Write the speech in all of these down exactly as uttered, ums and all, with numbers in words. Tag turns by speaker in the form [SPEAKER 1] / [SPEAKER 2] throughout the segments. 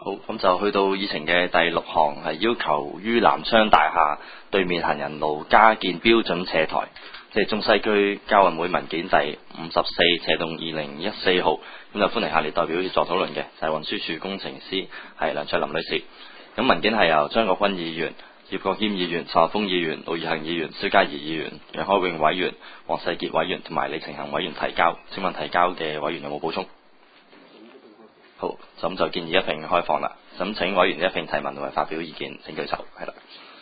[SPEAKER 1] 好，咁就去到議程嘅第六項，係要求於南昌大廈對面行人路加建標準斜台，即係中西區交運會文件第五十四斜動二零一四號。咁就歡迎下列代表協助討論嘅，就係、是、運輸署工程師係梁卓琳女士。咁文件係由張國鈞議員、葉國謙議員、陳學鋒議員、盧怡恆議員、蕭嘉怡議員、楊開永委員、黃世傑委員同埋李晴行委員提交。請問提交嘅委員有冇補充？好，咁就建議一併開放啦。咁請委員一併提問同埋發表意見，請舉手。係啦。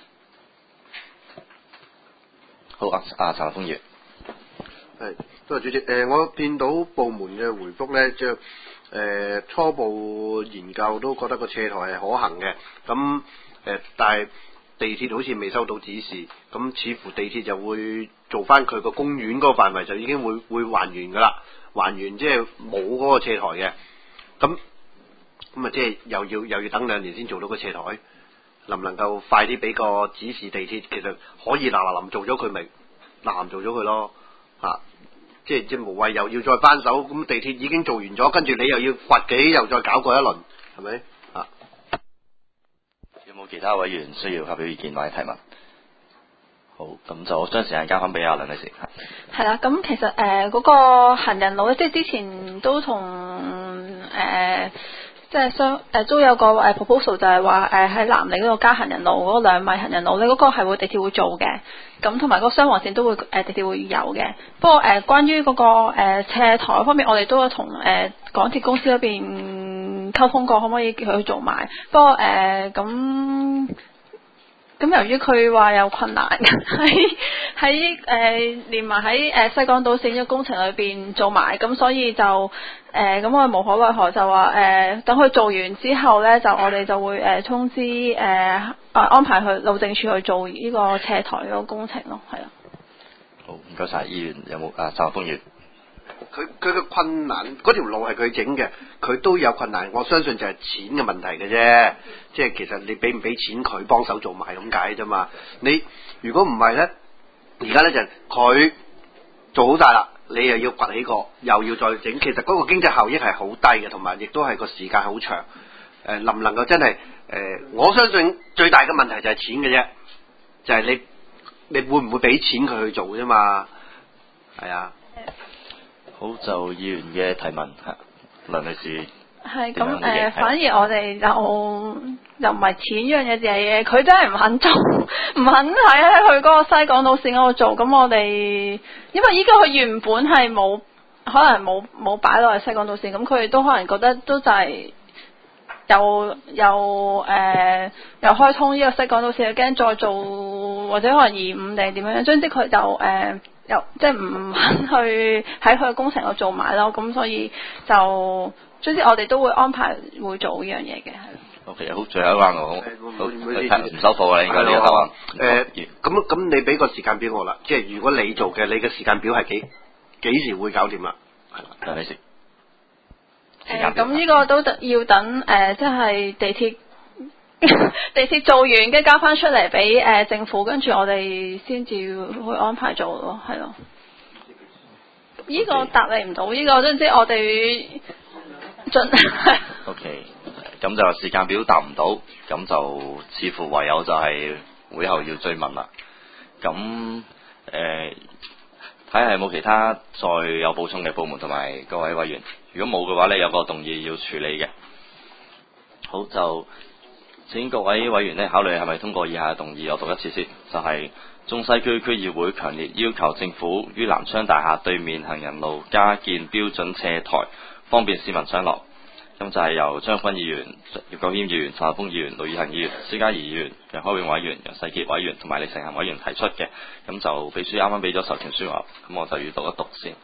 [SPEAKER 1] 好啊，啊陳學鋒議員。
[SPEAKER 2] 係，多謝主席。誒、呃，我見到部門嘅回覆呢，即係誒初步研究都覺得個斜台係可行嘅。咁誒、呃，但係地鐵好似未收到指示，咁似乎地鐵就會做翻佢個公園嗰個範圍，就已經會會還原㗎啦。還原即係冇嗰個斜台嘅。咁咁啊，即係又要又要等兩年先做到個斜台，能唔能夠快啲俾個指示地鐵？其實可以嗱嗱臨做咗佢咪嗱臨做咗佢咯，啊！即係即係無謂又要再翻手，咁地鐵已經做完咗，跟住你又要掘幾又再搞過一輪，係咪啊？
[SPEAKER 1] 有冇其他委員需要發表意見或者提問？好，咁就將時間交翻俾阿梁女士。
[SPEAKER 3] 係啦，咁其實誒嗰、呃那個行人路咧，即係之前都同誒、呃、即係相誒都有個誒 proposal 就係話誒喺南里嗰度加行人路嗰、那個兩米行人路咧，嗰、那個係會地鐵會做嘅。咁同埋個雙黃線都會誒、呃、地鐵會有嘅。不過誒、呃、關於嗰、那個誒、呃、斜台方面，我哋都有同誒、呃、港鐵公司嗰邊溝通過，可唔可以叫佢去做埋？不過誒咁。呃咁由於佢話有困難喺喺誒連埋喺誒西港島線嘅工程裏邊做埋，咁所以就誒咁、呃、我哋無可奈何就話誒、呃、等佢做完之後咧，就我哋就會誒、呃、通知誒、呃、安排去路政署去做呢個斜台嗰個工程咯，係啊。
[SPEAKER 1] 好，唔該晒。議員有冇啊？陳學鋒議員。
[SPEAKER 2] 佢佢嘅困難，嗰條路係佢整嘅，佢都有困難。我相信就係錢嘅問題嘅啫，即係其實你俾唔俾錢佢幫手做埋咁解啫嘛。你如果唔係咧，而家咧就佢做好晒啦，你又要掘起個，又要再整，其實嗰個經濟效益係好低嘅，同埋亦都係個時間好長。誒、呃，能唔能夠真係誒、呃？我相信最大嘅問題就係錢嘅啫，就係、是、你你會唔會俾錢佢去做啫嘛？係啊。
[SPEAKER 1] 好，就議員嘅提問，梁女士。
[SPEAKER 3] 係咁誒，反而我哋就又唔係錢呢樣嘢，就係佢真係唔肯做，唔肯喺喺佢嗰個西港島線嗰度做。咁我哋因為依家佢原本係冇可能冇冇擺落去西港島線，咁佢哋都可能覺得都就係又又誒又開通呢個西港島線，又驚再做或者可能延誤定係點樣，總之佢就誒。呃又即係唔肯去喺佢嘅工程度做埋咯，咁所以就總之我哋都會安排會做呢樣嘢嘅，係。O K， 好，最後一關我好，好唔收貨啦，應該呢個答案。誒，
[SPEAKER 2] 咁咁你俾個時間表我啦，即係如果你做嘅，你嘅時間表係幾幾時會搞掂啦？係啦，
[SPEAKER 1] 梁女士。
[SPEAKER 3] 誒，咁呢個都要等誒，即係地鐵。地鐵做完，跟住交翻出嚟俾誒政府，跟住我哋先至去安排做咯，係咯。呢、這個答你唔到，呢、這個總之我哋盡。
[SPEAKER 1] O K，咁就時間表答唔到，咁就似乎唯有就係會後要追問啦。咁誒，睇下有冇其他再有補充嘅部門同埋各位委員。如果冇嘅話咧，有個動議要處理嘅。好，就。請各位委員咧考慮係咪通過以下嘅動議，我讀一次先，就係、是、中西區區議會強烈要求政府於南昌大廈對面行人路加建標準斜台，方便市民上落。咁就係由張國鈞議員、葉國謙議員、陳學鋒議員、盧怡恆議員、蕭嘉怡議員、楊開永委員、楊世傑委員同埋李晴行委員提出嘅。咁就秘書啱啱俾咗授權書我，咁我就要讀一讀先。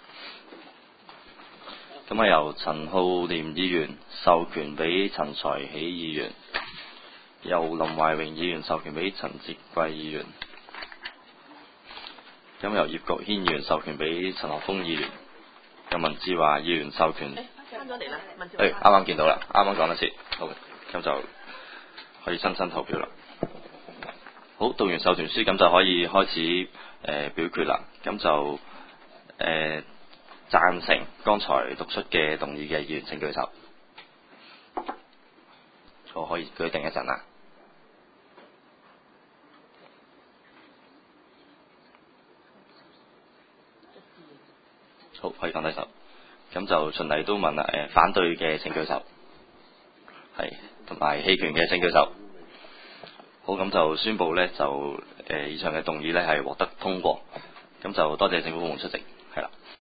[SPEAKER 1] 咁啊由陳浩濂議員授權俾陳才喜議員。由林懷榮議員授權俾陳捷貴議員，咁由葉國謙議員授權俾陳學鋒議員，由文志華議員授權。翻咗嚟啦，文志華。誒，啱啱見到啦，啱啱講得切，好，咁就可以親身投票啦。好，讀完授權書，咁就可以開始誒、呃、表決啦。咁就誒、呃、贊成剛才讀出嘅動議嘅議員請舉手。 個可以舉定一陣啦。好，可以放低手。咁就循例都問啦，誒、反對嘅請舉手，係同埋棄權嘅請舉手。好，咁就宣布咧就誒、以上嘅動議咧係獲得通過。咁就多謝政府部門出席，係啦。